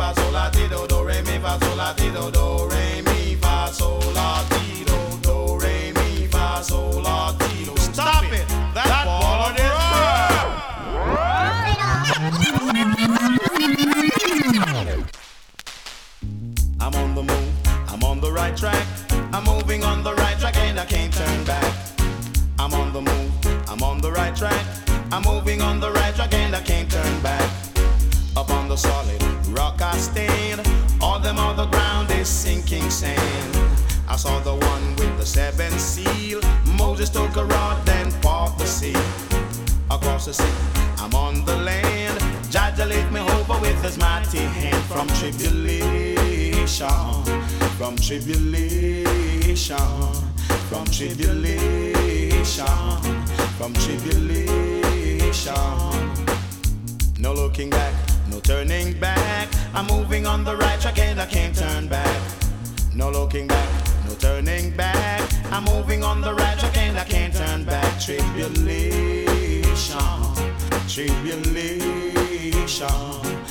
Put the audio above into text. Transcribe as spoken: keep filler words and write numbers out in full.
fa sol la ti do do re mi fa sol la ti do do re mi fa sol la ti do do re mi fa sol la ti do. Stop it! That's that ball of this. I'm on the move, I'm on the right track. I'm moving on the right track and I can't turn back. I'm on the move, I'm on the right track. I'm moving on the right track and I can't turn back. Up on the solid rock I stand. All them on the ground is sinking sand. I saw the one with the seventh seal. Moses took a rod then part the sea. Across the sea, I'm on the land. Jaja lift me over with his mighty hand. From tribulation, from tribulation, from tribulation, from tribulation. No looking back, no turning back. I'm moving on the right track and I can't turn back. No looking back, no turning back. I'm moving on the right track and I can't turn back. Tribulation, tribulation,